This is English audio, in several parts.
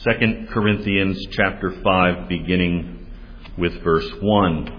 2 Corinthians chapter 5, beginning with verse 1.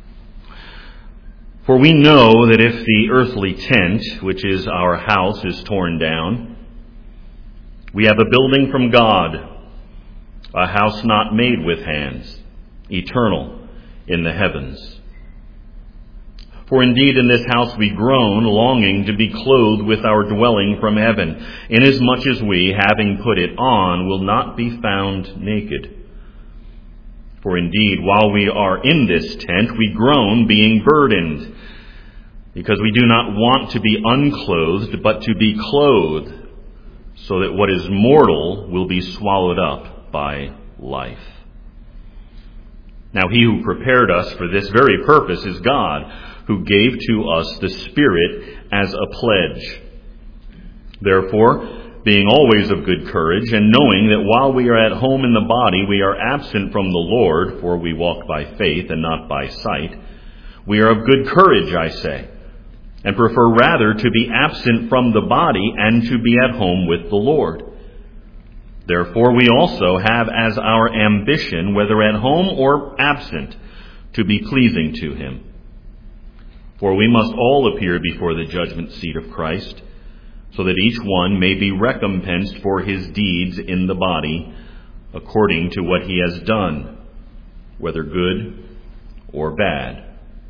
For we know that if the earthly tent, which is our house, is torn down, we have a building from God, a house not made with hands, eternal in the heavens. For indeed in this house we groan, longing to be clothed with our dwelling from heaven, inasmuch as we, having put it on, will not be found naked. For indeed, while we are in this tent, we groan, being burdened, because we do not want to be unclothed, but to be clothed, so that what is mortal will be swallowed up by life. Now he who prepared us for this very purpose is God, who gave to us the Spirit as a pledge. Therefore, being always of good courage, and knowing that while we are at home in the body, we are absent from the Lord, for we walk by faith and not by sight, we are of good courage, I say, and prefer rather to be absent from the body and to be at home with the Lord. Therefore, we also have as our ambition, whether at home or absent, to be pleasing to him. For we must all appear before the judgment seat of Christ, so that each one may be recompensed for his deeds in the body, according to what he has done, whether good or bad.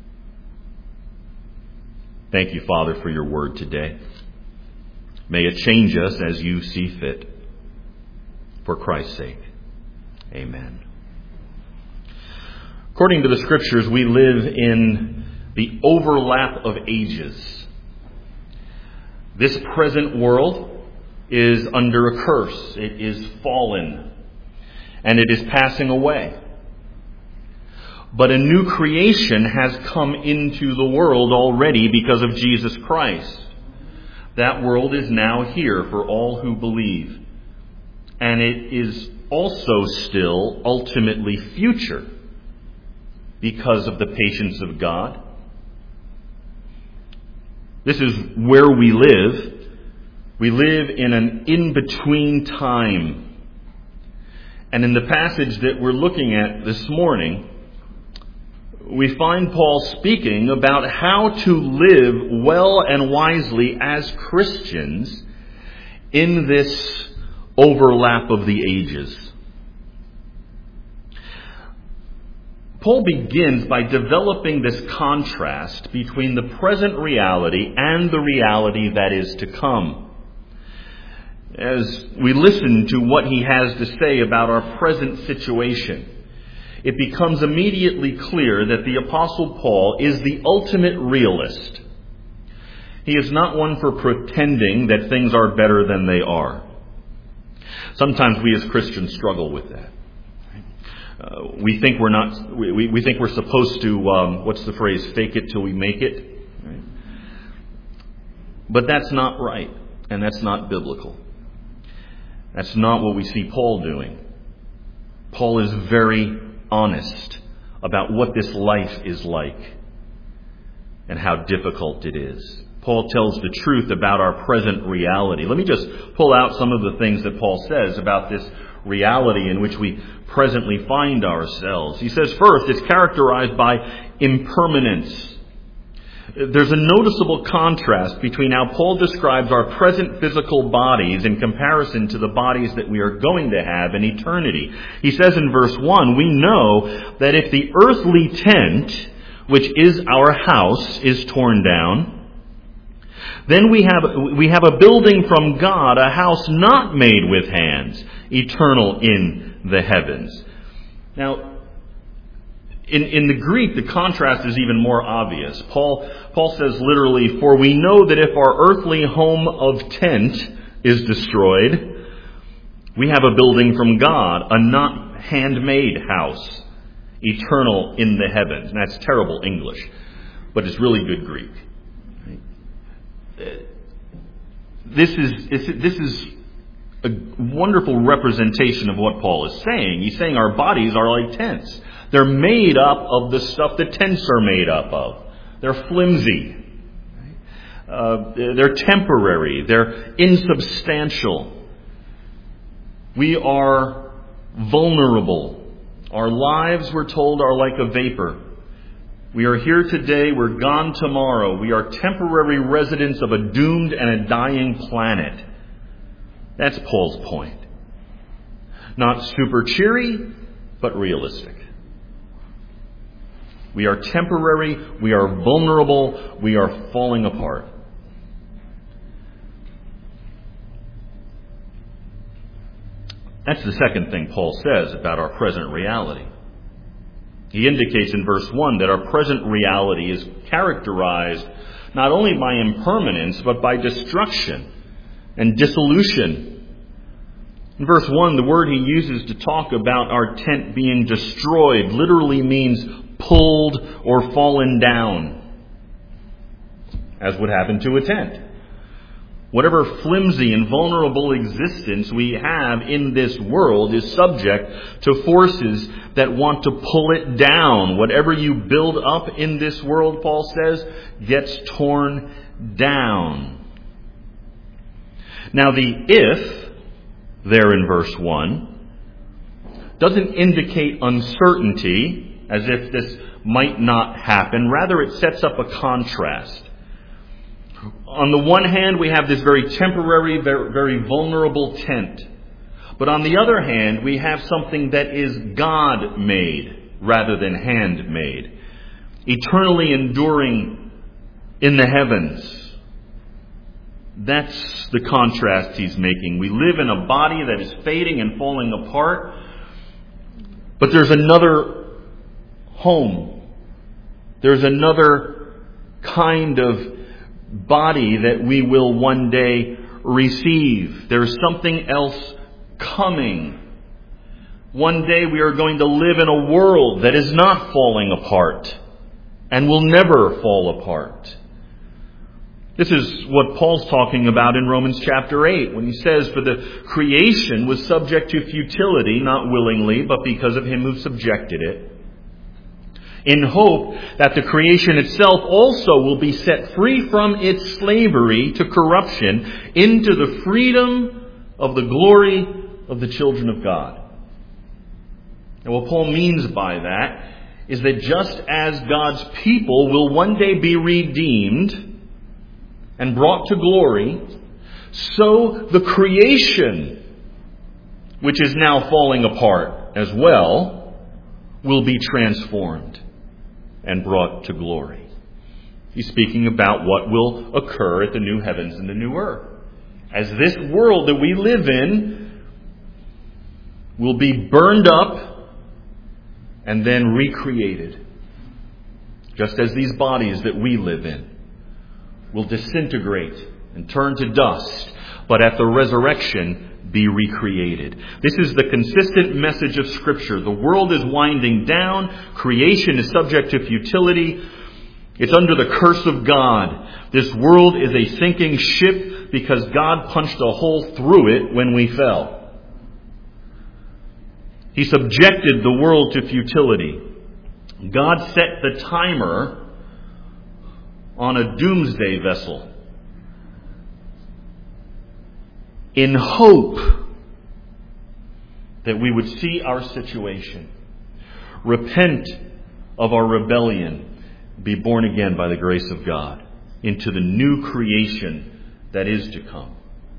Thank you, Father, for your word today. May it change us as you see fit. For Christ's sake. Amen. According to the Scriptures, we live in the overlap of ages. This present world is under a curse. It is fallen. And it is passing away. But a new creation has come into the world already because of Jesus Christ. That world is now here for all who believe. And it is also still ultimately future because of the patience of God. This is where we live. We live in an in-between time. And in the passage that we're looking at this morning, we find Paul speaking about how to live well and wisely as Christians in this overlap of the ages. Paul begins by developing this contrast between the present reality and the reality that is to come. As we listen to what he has to say about our present situation, it becomes immediately clear that the Apostle Paul is the ultimate realist. He is not one for pretending that things are better than they are. Sometimes we as Christians struggle with that. We think we're not. We think we're supposed to. What's the phrase? Fake it till we make it. Right? But that's not right, and that's not biblical. That's not what we see Paul doing. Paul is very honest about what this life is like and how difficult it is. Paul tells the truth about our present reality. Let me just pull out some of the things that Paul says about this reality in which we presently find ourselves. He says, first, it's characterized by impermanence. There's a noticeable contrast between how Paul describes our present physical bodies in comparison to the bodies that we are going to have in eternity. He says in verse 1, we know that if the earthly tent, which is our house, is torn down, then we have a building from God, a house not made with hands, eternal in the heavens. Now, in the Greek, the contrast is even more obvious. Paul says literally, for we know that if our earthly home of tent is destroyed, we have a building from God, a not handmade house, eternal in the heavens. And that's terrible English, but it's really good Greek. This is a wonderful representation of what Paul is saying. He's saying our bodies are like tents. They're made up of the stuff that tents are made up of. They're flimsy. They're temporary. They're insubstantial. We are vulnerable. Our lives, we're told, are like a vapor. We are here today, we're gone tomorrow. We are temporary residents of a doomed and a dying planet. That's Paul's point. Not super cheery, but realistic. We are temporary, we are vulnerable, we are falling apart. That's the second thing Paul says about our present reality. He indicates in verse 1 that our present reality is characterized not only by impermanence, but by destruction and dissolution. In verse 1, the word he uses to talk about our tent being destroyed literally means pulled or fallen down, as would happen to a tent. Whatever flimsy and vulnerable existence we have in this world is subject to forces that want to pull it down. Whatever you build up in this world, Paul says, gets torn down. Now the if, there in verse 1, doesn't indicate uncertainty, as if this might not happen. Rather, it sets up a contrast. On the one hand, we have this very temporary, very vulnerable tent. But on the other hand, we have something that is God-made rather than handmade. Eternally enduring in the heavens. That's the contrast he's making. We live in a body that is fading and falling apart. But there's another home. There's another kind of body that we will one day receive. There's something else coming. One day we are going to live in a world that is not falling apart and will never fall apart. This is what Paul's talking about in Romans chapter 8 when he says, "For the creation was subject to futility, not willingly, but because of him who subjected it, in hope that the creation itself also will be set free from its slavery to corruption into the freedom of the glory of the children of God." And what Paul means by that is that just as God's people will one day be redeemed and brought to glory, so the creation, which is now falling apart as well, will be transformed and brought to glory. He's speaking about what will occur at the new heavens and the new earth. As this world that we live in will be burned up and then recreated. Just as these bodies that we live in will disintegrate and turn to dust, but at the resurrection be recreated. This is the consistent message of Scripture. The world is winding down. Creation is subject to futility. It's under the curse of God. This world is a sinking ship because God punched a hole through it when we fell. He subjected the world to futility. God set the timer on a doomsday vessel in hope that we would see our situation, repent of our rebellion, be born again by the grace of God into the new creation that is to come.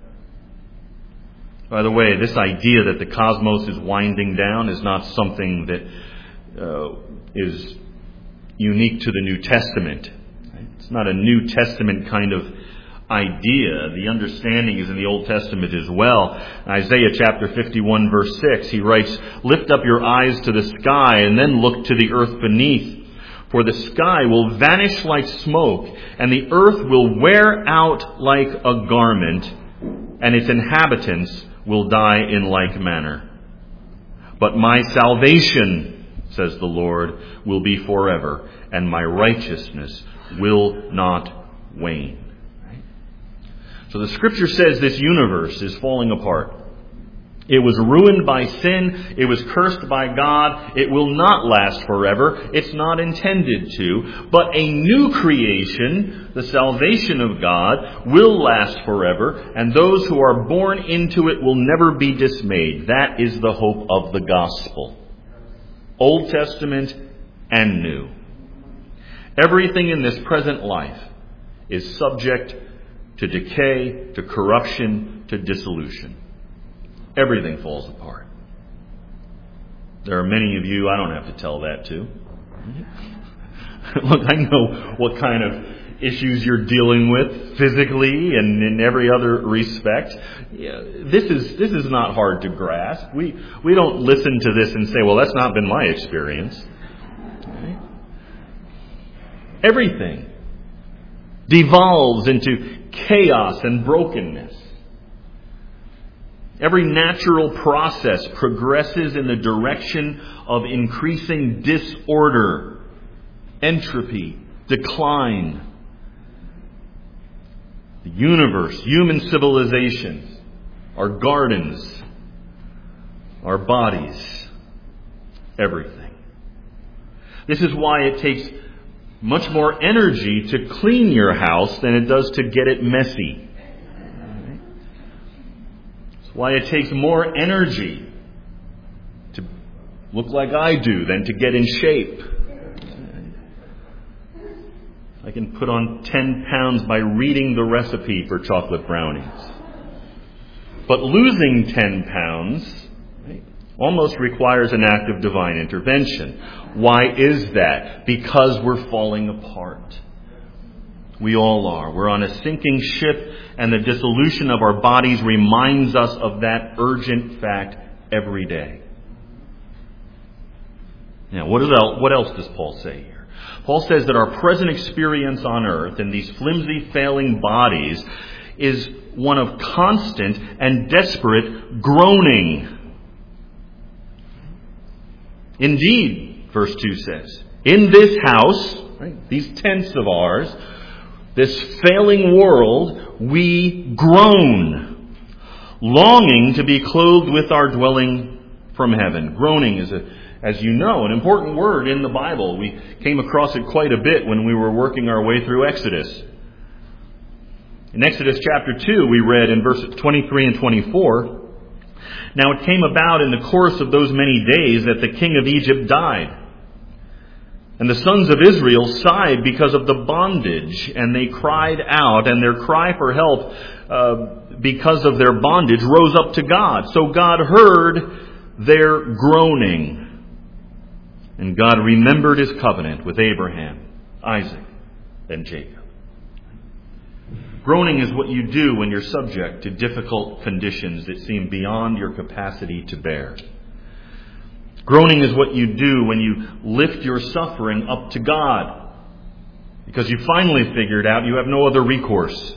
By the way, this idea that the cosmos is winding down is not something that is unique to the New Testament. It's not a New Testament kind of idea. The understanding is in the Old Testament as well. In Isaiah chapter 51 verse 6, he writes, "Lift up your eyes to the sky and then look to the earth beneath. For the sky will vanish like smoke and the earth will wear out like a garment and its inhabitants will die in like manner. But my salvation, says the Lord, will be forever, and my righteousness will not wane." Right? So the Scripture says this universe is falling apart. It was ruined by sin. It was cursed by God. It will not last forever. It's not intended to. But a new creation, the salvation of God, will last forever. And those who are born into it will never be dismayed. That is the hope of the gospel. Old Testament and New. Everything in this present life is subject to decay, to corruption, to dissolution. Everything falls apart. There are many of you I don't have to tell that to. Look, I know what kind of issues you're dealing with physically and in every other respect. Yeah, this is not hard to grasp. We don't listen to this and say, well, that's not been my experience. Okay? Everything devolves into chaos and brokenness. Every natural process progresses in the direction of increasing disorder, entropy, decline. The universe, human civilizations, our gardens, our bodies, everything. This is why it takes much more energy to clean your house than it does to get it messy. Why it takes more energy to look like I do than to get in shape. I can put on 10 pounds by reading the recipe for chocolate brownies. But losing 10 pounds almost requires an act of divine intervention. Why is that? Because we're falling apart. We all are. We're on a sinking ship, and the dissolution of our bodies reminds us of that urgent fact every day. Now, what else does Paul say here? Paul says that our present experience on earth in these flimsy, failing bodies is one of constant and desperate groaning. Indeed, verse 2 says, in this house, right, these tents of ours, this failing world, we groan, longing to be clothed with our dwelling from heaven. Groaning is, as you know, an important word in the Bible. We came across it quite a bit when we were working our way through Exodus. In Exodus chapter 2, we read in verses 23 and 24, now it came about in the course of those many days that the king of Egypt died. And the sons of Israel sighed because of the bondage, and they cried out, and their cry for help because of their bondage rose up to God. So God heard their groaning, and God remembered his covenant with Abraham, Isaac, and Jacob. Groaning is what you do when you're subject to difficult conditions that seem beyond your capacity to bear. Groaning is what you do when you lift your suffering up to God, because you finally figured out you have no other recourse.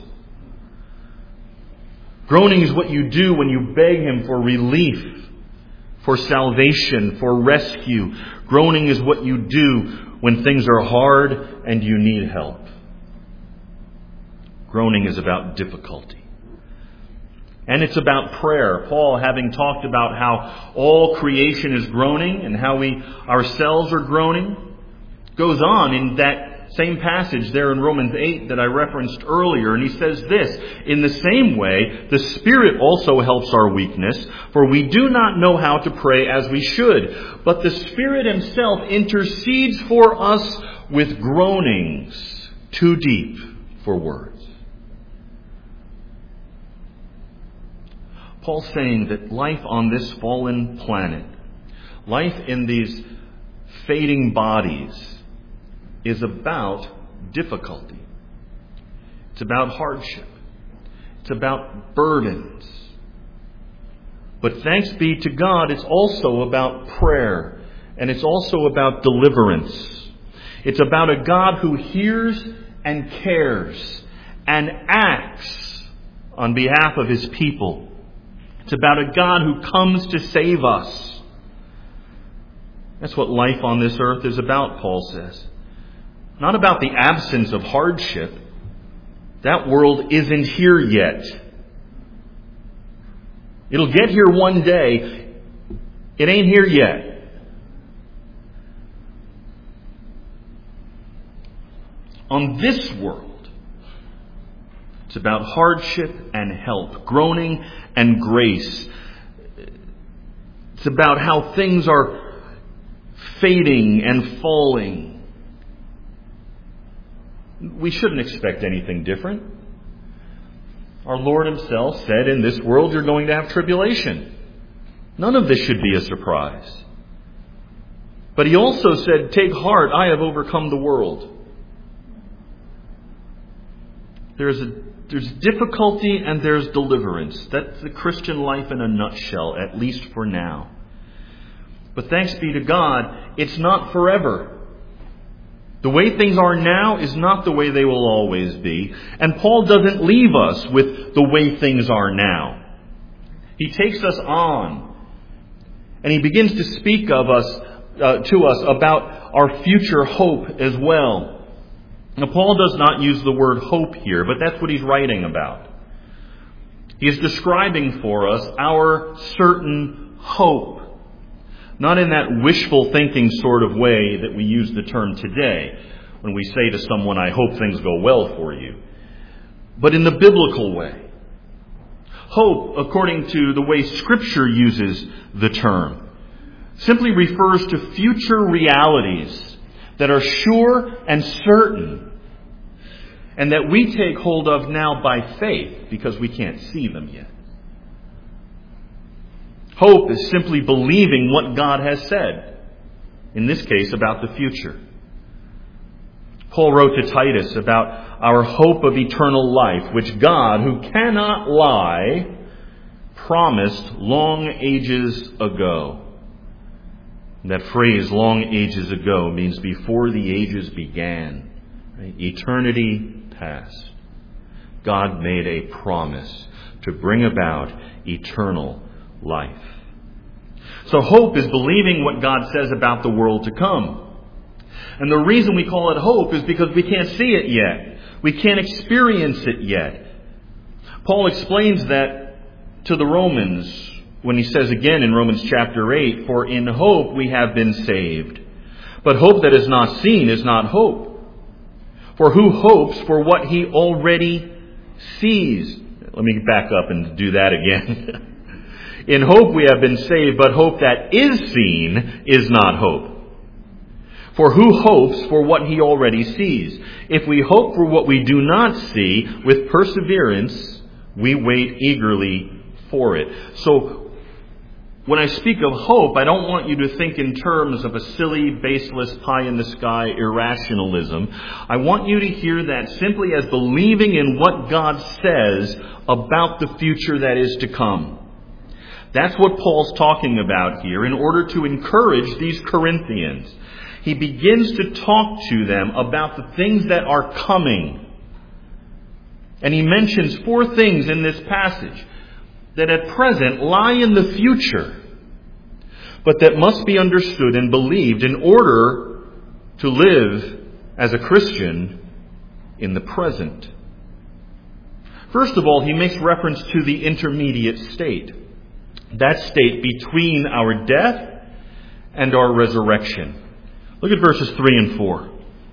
Groaning is what you do when you beg him for relief, for salvation, for rescue. Groaning is what you do when things are hard and you need help. Groaning is about difficulty. And it's about prayer. Paul, having talked about how all creation is groaning and how we ourselves are groaning, goes on in that same passage there in Romans 8 that I referenced earlier. And he says this, in the same way, the Spirit also helps our weakness, for we do not know how to pray as we should. But the Spirit himself intercedes for us with groanings too deep for words. Paul's saying that life on this fallen planet, life in these fading bodies, is about difficulty. It's about hardship. It's about burdens. But thanks be to God, it's also about prayer. And it's also about deliverance. It's about a God who hears and cares and acts on behalf of his people. It's about a God who comes to save us. That's what life on this earth is about, Paul says. Not about the absence of hardship. That world isn't here yet. It'll get here one day. It ain't here yet. On this world, it's about hardship and help, groaning and grace. It's about how things are fading and falling. We shouldn't expect anything different. Our Lord Himself said, in this world you're going to have tribulation. None of this should be a surprise. But He also said, take heart, I have overcome the world. There's difficulty and there's deliverance. That's the Christian life in a nutshell, at least for now. But thanks be to God, it's not forever. The way things are now is not the way they will always be. And Paul doesn't leave us with the way things are now. He takes us on. And he begins to speak of us, to us about our future hope as well. Now, Paul does not use the word hope here, but that's what he's writing about. He is describing for us our certain hope. Not in that wishful thinking sort of way that we use the term today when we say to someone, I hope things go well for you. But in the biblical way. Hope, according to the way Scripture uses the term, simply refers to future realities that are sure and certain and that we take hold of now by faith because we can't see them yet. Hope is simply believing what God has said, in this case about the future. Paul wrote to Titus about our hope of eternal life, which God, who cannot lie, promised long ages ago. And that phrase, long ages ago, means before the ages began. Right? Eternity past. God made a promise to bring about eternal life. So hope is believing what God says about the world to come. And the reason we call it hope is because we can't see it yet. We can't experience it yet. Paul explains that to the Romans when he says again in Romans chapter 8, for in hope we have been saved. But hope that is not seen is not hope. For who hopes for what he already sees? Let me back up and do that again. In hope we have been saved, but hope that is seen is not hope. For who hopes for what he already sees? If we hope for what we do not see, with perseverance, we wait eagerly for it. So, when I speak of hope, I don't want you to think in terms of a silly, baseless, pie-in-the-sky irrationalism. I want you to hear that simply as believing in what God says about the future that is to come. That's what Paul's talking about here in order to encourage these Corinthians. He begins to talk to them about the things that are coming. And he mentions 4 things in this passage that at present lie in the future, but that must be understood and believed in order to live as a Christian in the present. First of all, he makes reference to the intermediate state. That state between our death and our resurrection. Look at verses 3 and 4.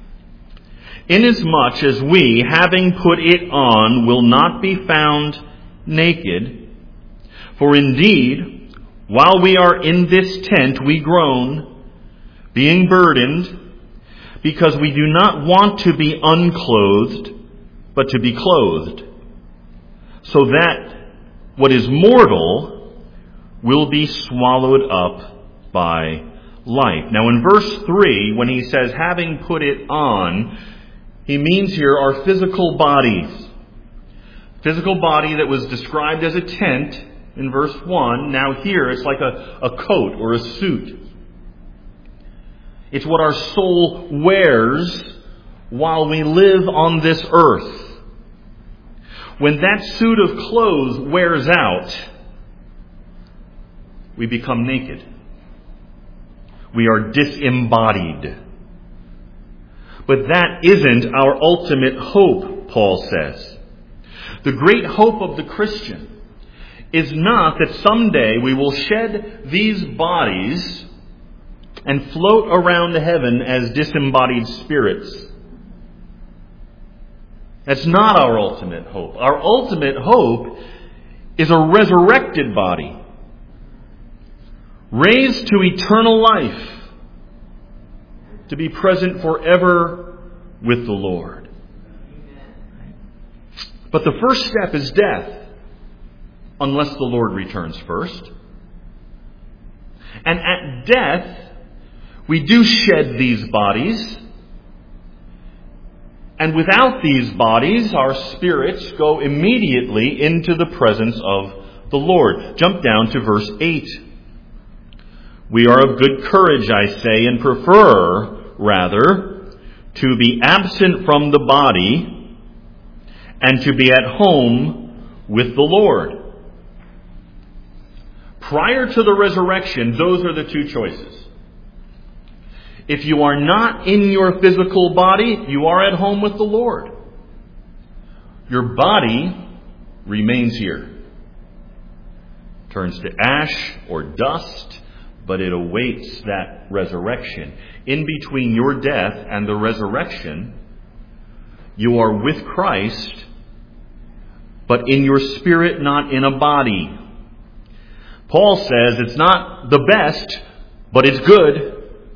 Inasmuch as we, having put it on, will not be found naked, for indeed, while we are in this tent, we groan, being burdened, because we do not want to be unclothed, but to be clothed, so that what is mortal will be swallowed up by life. Now in verse 3, when he says, having put it on, he means here our physical bodies. Physical body that was described as a tent in verse 1. Now here it's like a coat or a suit. It's what our soul wears while we live on this earth. When that suit of clothes wears out, we become naked. We are disembodied. But that isn't our ultimate hope, Paul says. The great hope of the Christian is not that someday we will shed these bodies and float around heaven as disembodied spirits. That's not our ultimate hope. Our ultimate hope is a resurrected body, raised to eternal life, to be present forever with the Lord. But the first step is death, unless the Lord returns first. And at death, we do shed these bodies. And without these bodies, our spirits go immediately into the presence of the Lord. Jump down to verse 8. We are of good courage, I say, and prefer, rather, to be absent from the body and to be at home with the Lord. Prior to the resurrection, those are the two choices. If you are not in your physical body, you are at home with the Lord. Your body remains here. Turns to ash or dust, but it awaits that resurrection. In between your death and the resurrection, you are with Christ, but in your spirit, not in a body. Paul says it's not the best, but it's good.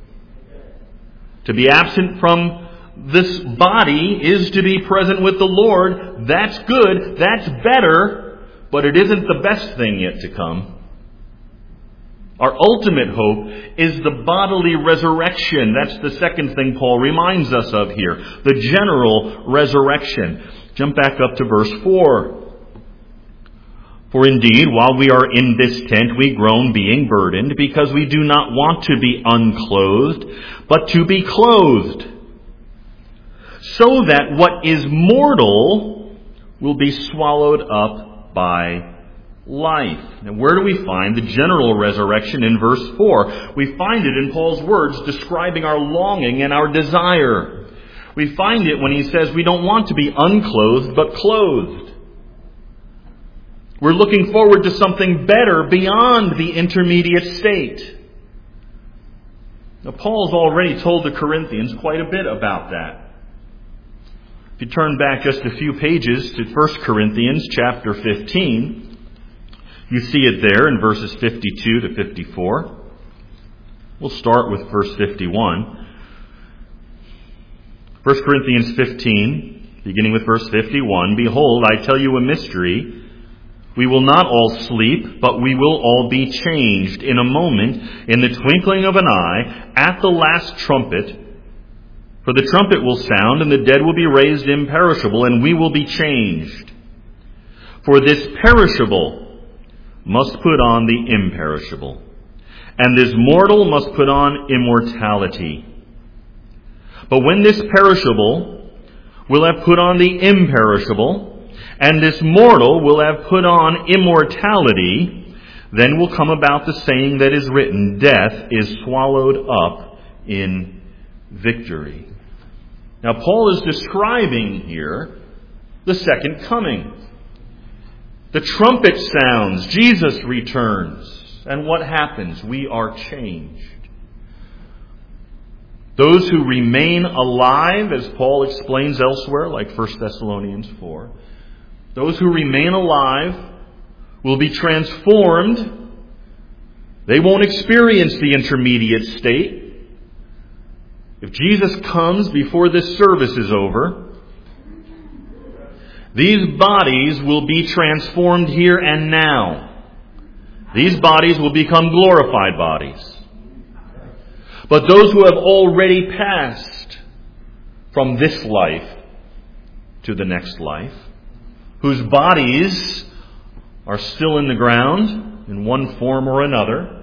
To be absent from this body is to be present with the Lord. That's good. That's better. But it isn't the best thing yet to come. Our ultimate hope is the bodily resurrection. That's the second thing Paul reminds us of here. The general resurrection. Jump back up to verse 4. For indeed, while we are in this tent, we groan, being burdened, because we do not want to be unclothed, but to be clothed, so that what is mortal will be swallowed up by life. And where do we find the general resurrection in verse 4? We find it in Paul's words describing our longing and our desire. We find it when he says we don't want to be unclothed, but clothed. We're looking forward to something better beyond the intermediate state. Now, Paul's already told the Corinthians quite a bit about that. If you turn back just a few pages to 1 Corinthians chapter 15, you see it there in verses 52 to 54. We'll start with verse 51. 1 Corinthians 15, beginning with verse 51. Behold, I tell you a mystery. We will not all sleep, but we will all be changed in a moment, in the twinkling of an eye, at the last trumpet. For the trumpet will sound, and the dead will be raised imperishable, and we will be changed. For this perishable must put on the imperishable, and this mortal must put on immortality. But when this perishable will have put on the imperishable, and this mortal will have put on immortality, then will come about the saying that is written, death is swallowed up in victory. Now, Paul is describing here the second coming. The trumpet sounds, Jesus returns, and what happens? We are changed. Those who remain alive, as Paul explains elsewhere, like 1 Thessalonians 4, those who remain alive will be transformed. They won't experience the intermediate state. If Jesus comes before this service is over, these bodies will be transformed here and now. These bodies will become glorified bodies. But those who have already passed from this life to the next life, whose bodies are still in the ground in one form or another,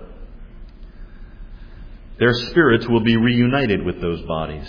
their spirits will be reunited with those bodies.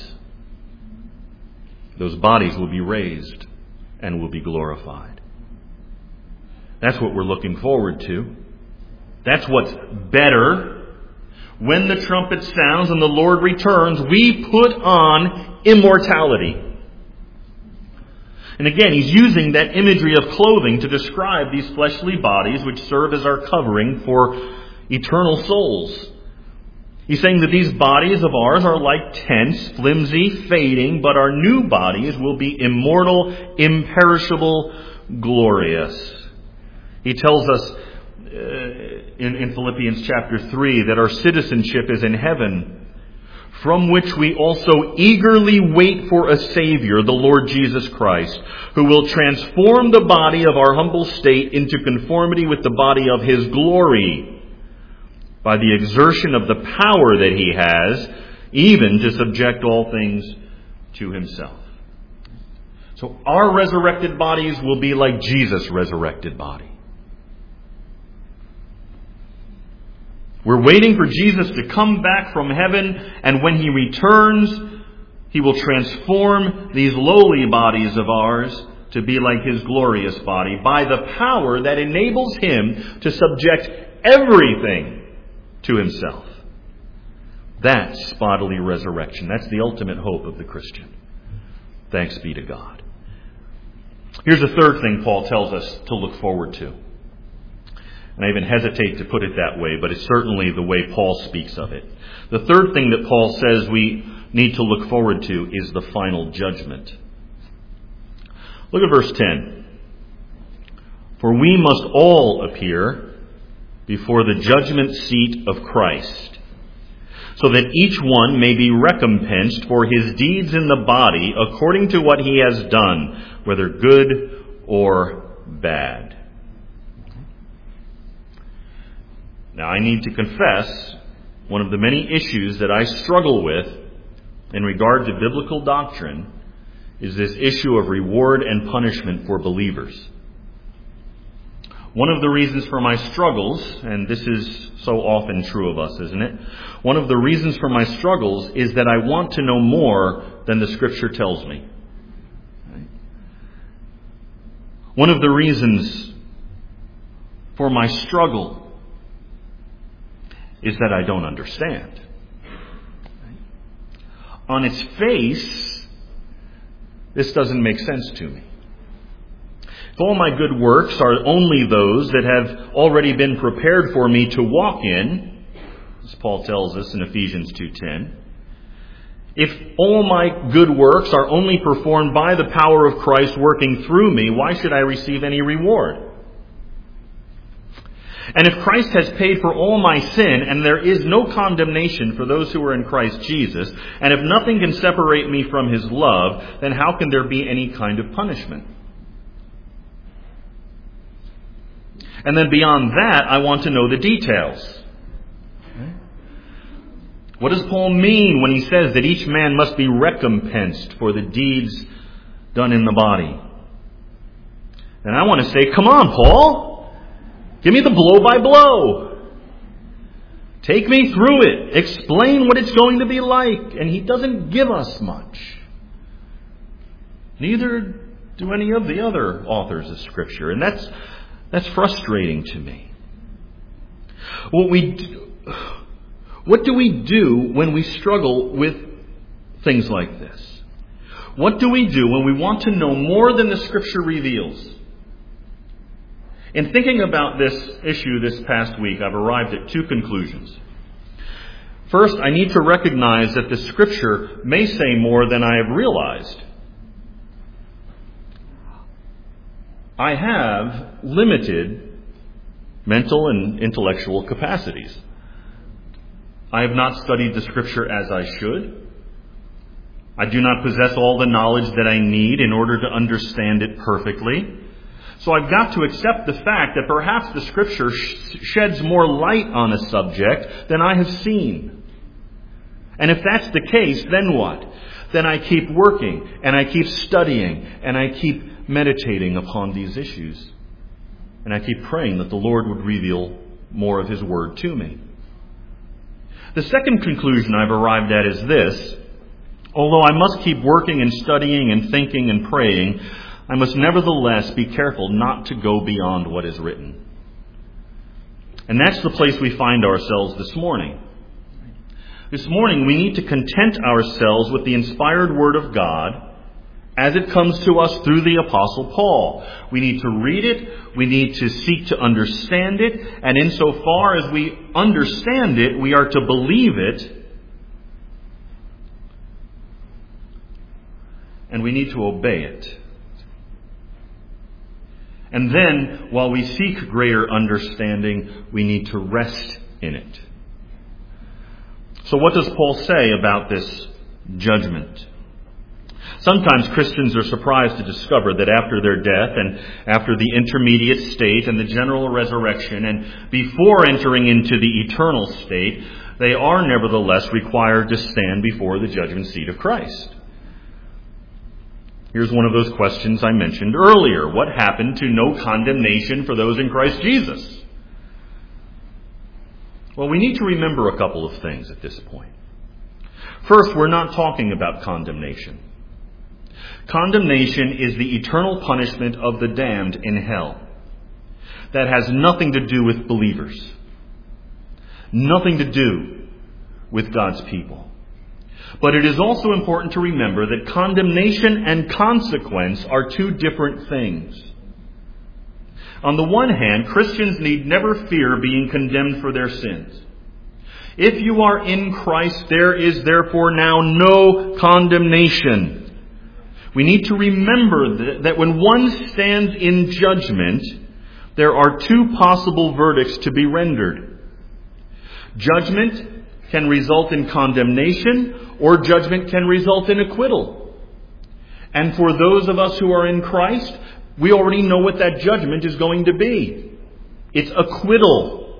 Those bodies will be raised and will be glorified. That's what we're looking forward to. That's what's better. When the trumpet sounds and the Lord returns, we put on immortality. And again, he's using that imagery of clothing to describe these fleshly bodies which serve as our covering for eternal souls. He's saying that these bodies of ours are like tents, flimsy, fading, but our new bodies will be immortal, imperishable, glorious. He tells us in Philippians chapter 3 that our citizenship is in heaven, from which we also eagerly wait for a Savior, the Lord Jesus Christ, who will transform the body of our humble state into conformity with the body of His glory, by the exertion of the power that He has, even to subject all things to Himself. So our resurrected bodies will be like Jesus' resurrected body. We're waiting for Jesus to come back from heaven, and when He returns, He will transform these lowly bodies of ours to be like His glorious body by the power that enables Him to subject everything to Himself. That's bodily resurrection. That's the ultimate hope of the Christian. Thanks be to God. Here's the third thing Paul tells us to look forward to. And I even hesitate to put it that way, but it's certainly the way Paul speaks of it. The third thing that Paul says we need to look forward to is the final judgment. Look at verse 10. For we must all appear before the judgment seat of Christ, so that each one may be recompensed for his deeds in the body according to what he has done, whether good or bad. Now, I need to confess, one of the many issues that I struggle with in regard to biblical doctrine is this issue of reward and punishment for believers. One of the reasons for my struggles, and this is so often true of us, isn't it? One of the reasons for my struggles is that I want to know more than the Scripture tells me. One of the reasons for my struggle is that I don't understand. On its face, this doesn't make sense to me. If all my good works are only those that have already been prepared for me to walk in, as Paul tells us in Ephesians 2:10, if all my good works are only performed by the power of Christ working through me, why should I receive any reward? And if Christ has paid for all my sin, and there is no condemnation for those who are in Christ Jesus, and if nothing can separate me from His love, then how can there be any kind of punishment? And then beyond that, I want to know the details. What does Paul mean when he says that each man must be recompensed for the deeds done in the body? And I want to say, come on, Paul. Give me the blow-by-blow. Take me through it. Explain what it's going to be like. And he doesn't give us much. Neither do any of the other authors of Scripture. And that's frustrating to me. What do we do when we struggle with things like this? What do we do when we want to know more than the Scripture reveals? In thinking about this issue this past week, I've arrived at two conclusions. First, I need to recognize that the Scripture may say more than I have realized. I have limited mental and intellectual capacities. I have not studied the Scripture as I should. I do not possess all the knowledge that I need in order to understand it perfectly. So I've got to accept the fact that perhaps the Scripture sheds more light on a subject than I have seen. And if that's the case, then what? Then I keep working, and I keep studying, and I keep meditating upon these issues. And I keep praying that the Lord would reveal more of His Word to me. The second conclusion I've arrived at is this. Although I must keep working and studying and thinking and praying, I must nevertheless be careful not to go beyond what is written. And that's the place we find ourselves this morning. This morning we need to content ourselves with the inspired Word of God as it comes to us through the Apostle Paul. We need to read it, we need to seek to understand it, and insofar as we understand it, we are to believe it, and we need to obey it. And then, while we seek greater understanding, we need to rest in it. So what does Paul say about this judgment? Sometimes Christians are surprised to discover that after their death and after the intermediate state and the general resurrection and before entering into the eternal state, they are nevertheless required to stand before the judgment seat of Christ. Here's one of those questions I mentioned earlier. What happened to no condemnation for those in Christ Jesus? Well, we need to remember a couple of things at this point. First, we're not talking about condemnation. Condemnation is the eternal punishment of the damned in hell. That has nothing to do with believers. Nothing to do with God's people. But it is also important to remember that condemnation and consequence are two different things. On the one hand, Christians need never fear being condemned for their sins. If you are in Christ, there is therefore now no condemnation. We need to remember that when one stands in judgment, there are two possible verdicts to be rendered. Judgment can result in condemnation, or judgment can result in acquittal. And for those of us who are in Christ, we already know what that judgment is going to be. It's acquittal.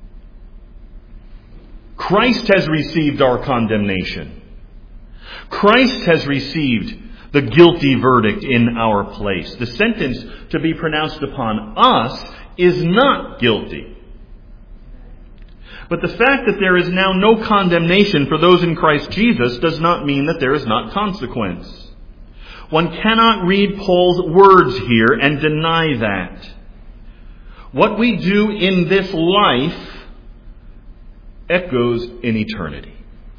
Christ has received our condemnation. Christ has received the guilty verdict in our place. The sentence to be pronounced upon us is not guilty. But the fact that there is now no condemnation for those in Christ Jesus does not mean that there is not consequence. One cannot read Paul's words here and deny that. What we do in this life echoes in eternity,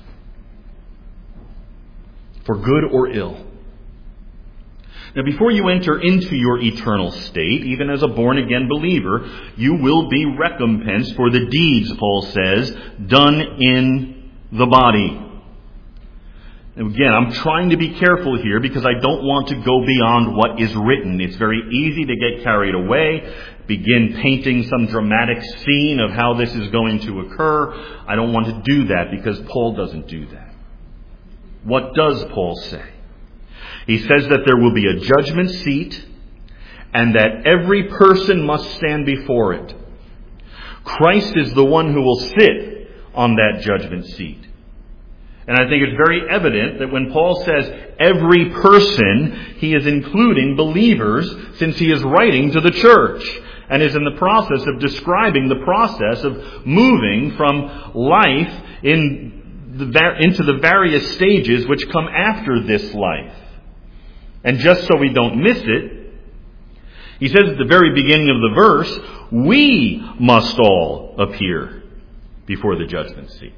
for good or ill. Now, before you enter into your eternal state, even as a born-again believer, you will be recompensed for the deeds, Paul says, done in the body. And again, I'm trying to be careful here because I don't want to go beyond what is written. It's very easy to get carried away, begin painting some dramatic scene of how this is going to occur. I don't want to do that because Paul doesn't do that. What does Paul say? He says that there will be a judgment seat and that every person must stand before it. Christ is the one who will sit on that judgment seat. And I think it's very evident that when Paul says every person, he is including believers, since he is writing to the church and is in the process of describing the process of moving from life into the various stages which come after this life. And just so we don't miss it, he says at the very beginning of the verse, we must all appear before the judgment seat.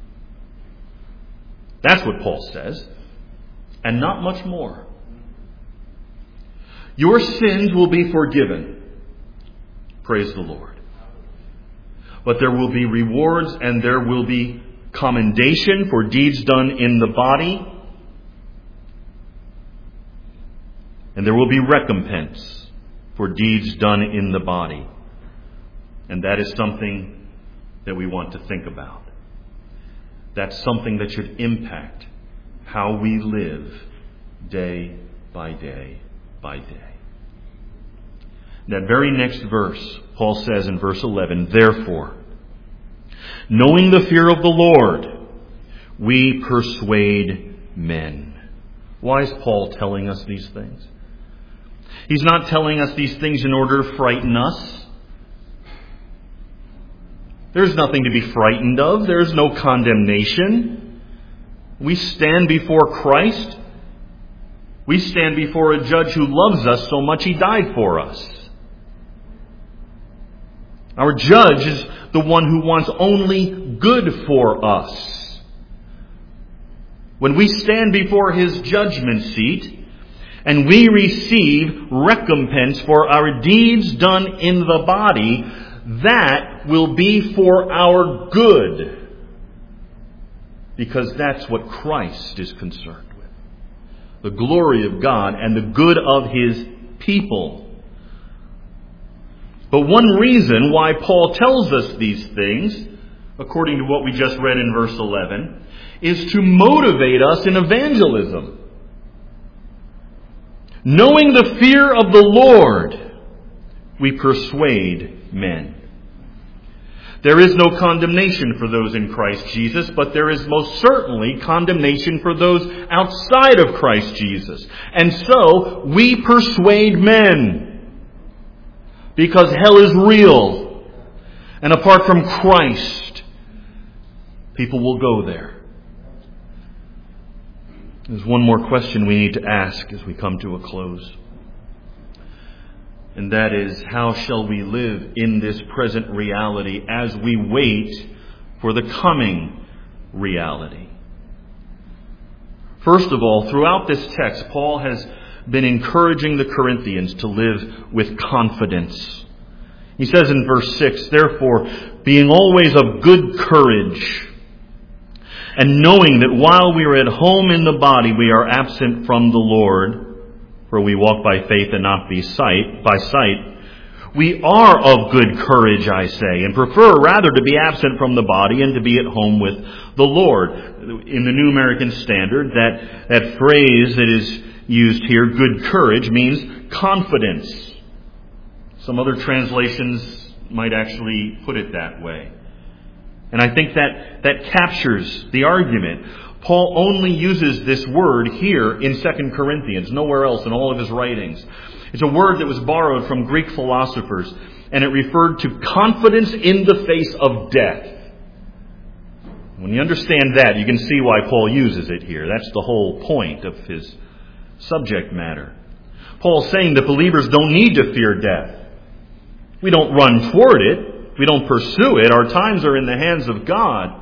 That's what Paul says, and not much more. Your sins will be forgiven. Praise the Lord. But there will be rewards and there will be commendation for deeds done in the body. And there will be recompense for deeds done in the body. And that is something that we want to think about. That's something that should impact how we live day by day by day. That very next verse, Paul says in verse 11, therefore, knowing the fear of the Lord, we persuade men. Why is Paul telling us these things? He's not telling us these things in order to frighten us. There's nothing to be frightened of. There's no condemnation. We stand before Christ. We stand before a judge who loves us so much he died for us. Our judge is the one who wants only good for us. When we stand before his judgment seat, and we receive recompense for our deeds done in the body, that will be for our good. Because that's what Christ is concerned with. The glory of God and the good of His people. But one reason why Paul tells us these things, according to what we just read in verse 11, is to motivate us in evangelism. Knowing the fear of the Lord, we persuade men. There is no condemnation for those in Christ Jesus, but there is most certainly condemnation for those outside of Christ Jesus. And so, we persuade men. Because hell is real. And apart from Christ, people will go there. There's one more question we need to ask as we come to a close. And that is, how shall we live in this present reality as we wait for the coming reality? First of all, throughout this text, Paul has been encouraging the Corinthians to live with confidence. He says in verse 6, therefore, being always of good courage, and knowing that while we are at home in the body, we are absent from the Lord, for we walk by faith and not by sight, we are of good courage, I say, and prefer rather to be absent from the body and to be at home with the Lord. In the New American Standard, that phrase that is used here, good courage, means confidence. Some other translations might actually put it that way. And I think that captures the argument. Paul only uses this word here in 2 Corinthians, nowhere else in all of his writings. It's a word that was borrowed from Greek philosophers, and it referred to confidence in the face of death. When you understand that, you can see why Paul uses it here. That's the whole point of his subject matter. Paul's saying that believers don't need to fear death. We don't run toward it. We don't pursue it. Our times are in the hands of God.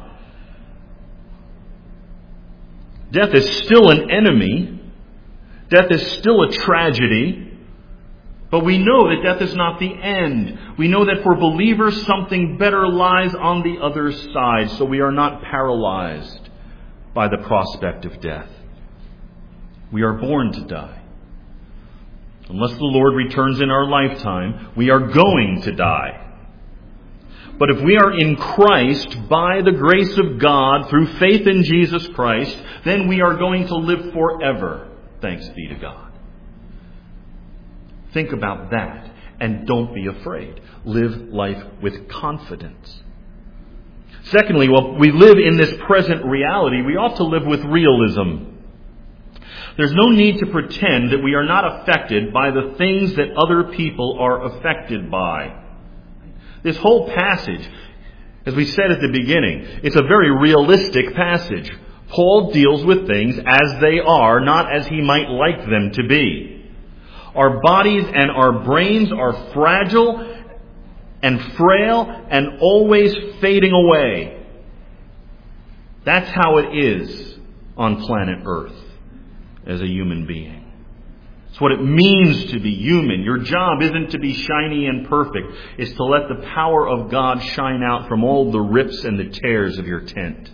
Death is still an enemy. Death is still a tragedy. But we know that death is not the end. We know that for believers something better lies on the other side, so we are not paralyzed by the prospect of death. We are born to die. Unless the Lord returns in our lifetime, we are going to die. But if we are in Christ by the grace of God through faith in Jesus Christ, then we are going to live forever. Thanks be to God. Think about that and don't be afraid. Live life with confidence. Secondly, while we live in this present reality, we ought to live with realism. There's no need to pretend that we are not affected by the things that other people are affected by. This whole passage, as we said at the beginning, it's a very realistic passage. Paul deals with things as they are, not as he might like them to be. Our bodies and our brains are fragile and frail and always fading away. That's how it is on planet Earth as a human being. It's what it means to be human. Your job isn't to be shiny and perfect. It's to let the power of God shine out from all the rips and the tears of your tent.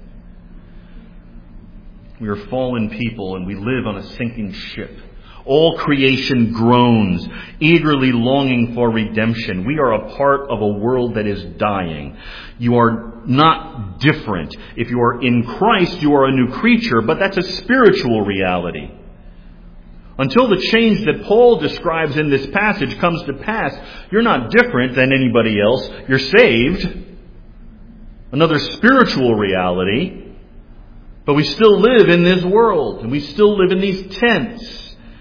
We are fallen people and we live on a sinking ship. All creation groans, eagerly longing for redemption. We are a part of a world that is dying. You are not different. If you are in Christ, you are a new creature, but that's a spiritual reality. Until the change that Paul describes in this passage comes to pass, you're not different than anybody else. You're saved. Another spiritual reality. But we still live in this world, and we still live in these tents.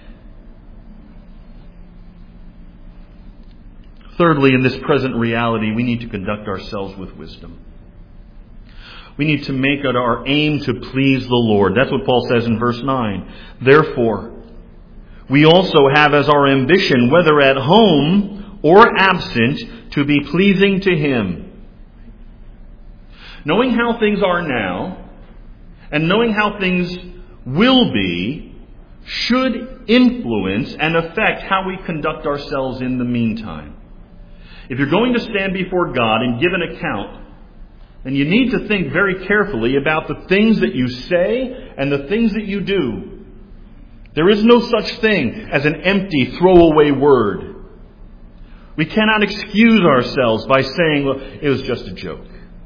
Thirdly, in this present reality, we need to conduct ourselves with wisdom. We need to make it our aim to please the Lord. That's what Paul says in verse 9. Therefore, we also have as our ambition, whether at home or absent, to be pleasing to Him. Knowing how things are now, and knowing how things will be, should influence and affect how we conduct ourselves in the meantime. If you're going to stand before God and give an account, then you need to think very carefully about the things that you say and the things that you do. There is no such thing as an empty, throwaway word. We cannot excuse ourselves by saying, well, it was just a joke.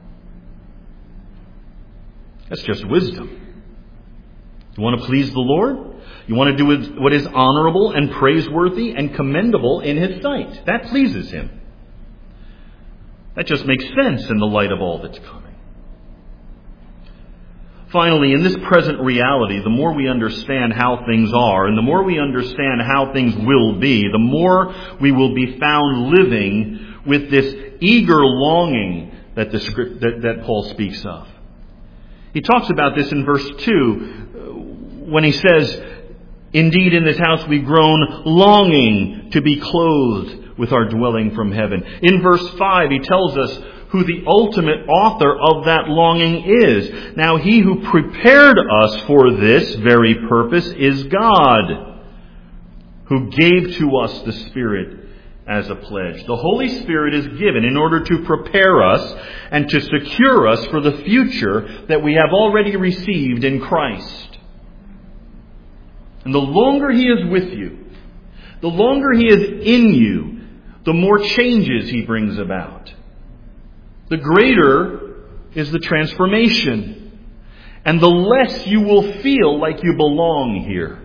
That's just wisdom. You want to please the Lord? You want to do what is honorable and praiseworthy and commendable in His sight. That pleases Him. That just makes sense in the light of all that's coming. Finally, in this present reality, the more we understand how things are and the more we understand how things will be, the more we will be found living with this eager longing that Paul speaks of. He talks about this in verse 2 when he says, "Indeed, in this house we groan, longing to be clothed with our dwelling from heaven." In verse 5, he tells us who the ultimate author of that longing is. Now, He who prepared us for this very purpose is God, who gave to us the Spirit as a pledge. The Holy Spirit is given in order to prepare us and to secure us for the future that we have already received in Christ. And the longer He is with you, the longer He is in you, the more changes He brings about. The greater is the transformation. And the less you will feel like you belong here.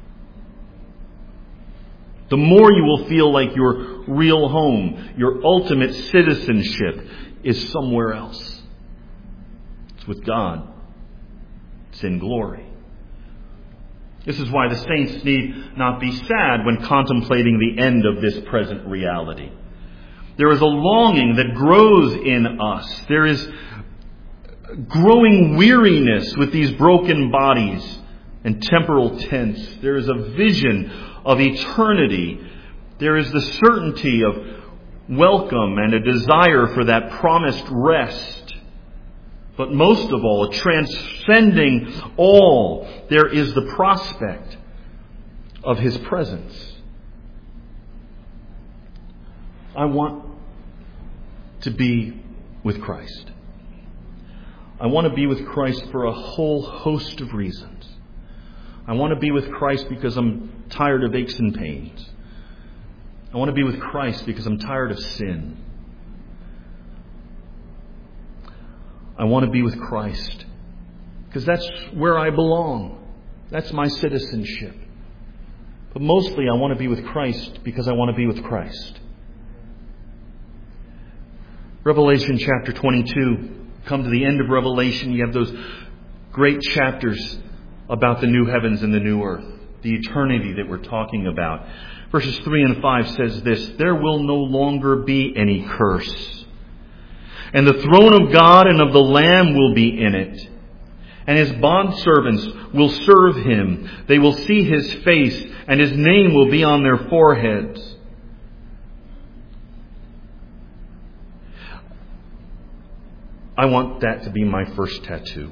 The more you will feel like your real home, your ultimate citizenship is somewhere else. It's with God. It's in glory. This is why the saints need not be sad when contemplating the end of this present reality. There is a longing that grows in us. There is growing weariness with these broken bodies and temporal tents. There is a vision of eternity. There is the certainty of welcome and a desire for that promised rest. But most of all, transcending all, there is the prospect of His presence. I want to be with Christ. I want to be with Christ for a whole host of reasons. I want to be with Christ because I'm tired of aches and pains. I want to be with Christ because I'm tired of sin. I want to be with Christ because that's where I belong. That's my citizenship. But mostly I want to be with Christ because I want to be with Christ. Revelation chapter 22. Come to the end of Revelation. You have those great chapters about the new heavens and the new earth. The eternity that we're talking about. Verses 3 and 5 says this: "There will no longer be any curse. And the throne of God and of the Lamb will be in it. And His bondservants will serve Him. They will see His face, and His name will be on their foreheads." I want that to be my first tattoo.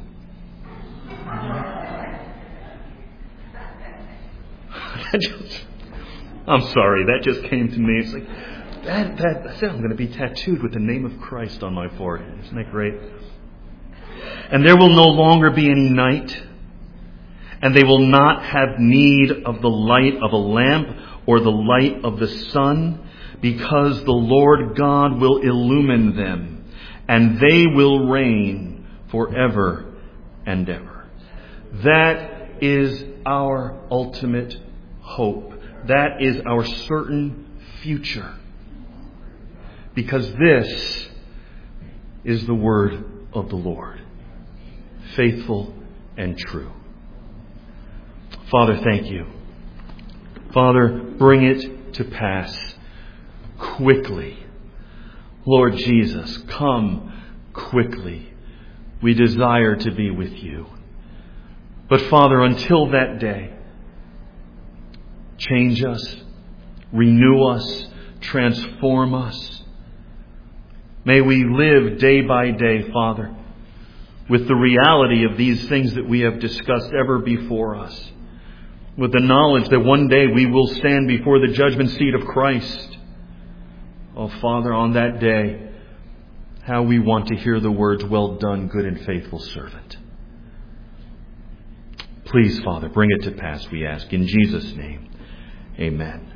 I'm sorry, that just came to me. It's like, I said I'm going to be tattooed with the name of Christ on my forehead. Isn't that great? "And there will no longer be any night, and they will not have need of the light of a lamp or the light of the sun, because the Lord God will illumine them. And they will reign forever and ever." That is our ultimate hope. That is our certain future. Because this is the word of the Lord. Faithful and true. Father, thank You. Father, bring it to pass quickly. Lord Jesus, come quickly. We desire to be with You. But Father, until that day, change us, renew us, transform us. May we live day by day, Father, with the reality of these things that we have discussed ever before us. with the knowledge that one day we will stand before the judgment seat of Christ. Oh, Father, on that day, how we want to hear the words, "Well done, good and faithful servant." Please, Father, bring it to pass, we ask. In Jesus' name, amen.